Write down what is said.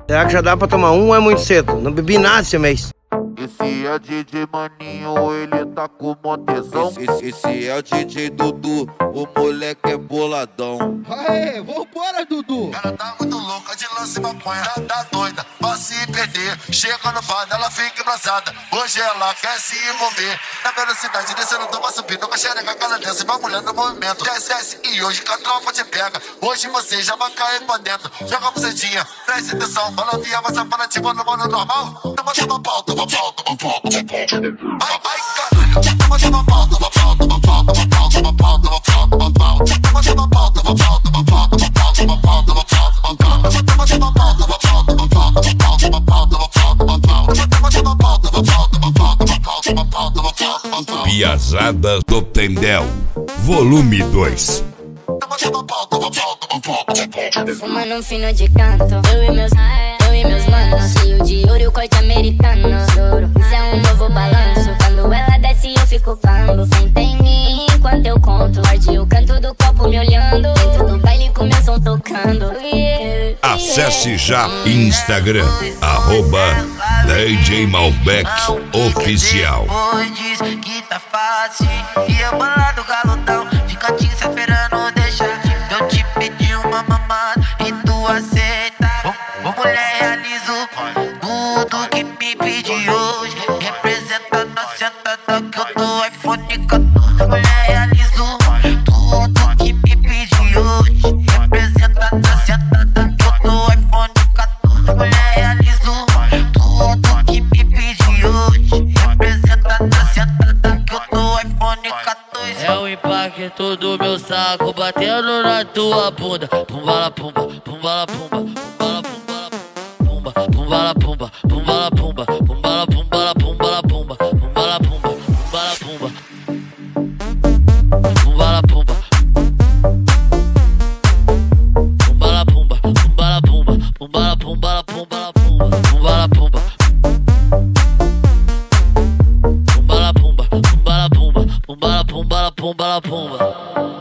Será que já dá pra tomar um ou é muito cedo? Não bebi nada esse mês. Esse é DJ Maninho, ele tá com mó tesão. Esse é o DJ Dudu, o moleque é boladão. Aê, vambora, Dudu. Ela tá muito louca de lance e maconha, tá doida pra se perder. Chega no bar, ela fica embrasada. Hoje ela quer se envolver. Na velocidade descendo, toma subindo com a xereca canadense, bagulhando o movimento. Desce e hoje que a tropa te pega. Hoje você já vai cair pra dentro. Joga a bucetinha, preste atenção. Falando que avança para ti, no mundo normal. Toma pau, toma pau. Vai, caralho. Toma pau, toma pau, toma pau, toma pau, toma pau, toma pau, toma pau. Toma pau, toma pau, toma pau, toma pau, toma pau, toma pau, toma pau. Toma pau, toma pau, toma pau, toma pau, toma pau, toma pau, toma pau. Toma pau, toma pau, toma pau, toma pau, toma pau, toma pau, toma pau. Piazada do Tendel, volume 2. Toma pau, toma pau, toma pau, toma pau. Fumando um fino de canto, eu e meus manos, cheio de ouro e o corte americano. Isso é um novo balanço, quando ela desce eu fico bambo. Senta em mim enquanto eu conto, arde o canto do copo me olhando. Dentro do baile com meu som tocando. Acesse já Instagram, @DJ Malbec Oficial. Depois diz que tá fácil, e eu bolado galudão, de cantinho se esperando deixar. Eu te pedi uma mamada e tu aceita. Ô mulher, realizo tudo que me pedi hoje. Representa na sentada que eu tô iPhone 14. Mulher, realizo tudo que me pedi hoje. Representa na sentada que eu tô iPhone 14. Mulher, realizo tudo que me pedi hoje. Representa na sentada que eu tô iPhone 14. É o impacto do meu saco batendo na tua bunda. Pumbala pumba, pumbala pumba, pumbala pumba, pumbala pumba, pumbala pumba, pumbala pumbala pumbala pumba, pumbala pumba, pumbala pumba, pumbala pumba, pumbala pumba, pumbala pumba, pumbala pumbala pumbala pumba, pumbala pumba, pumbala pumba, pumbala pumba, pumbala pumbala pumbala pumba.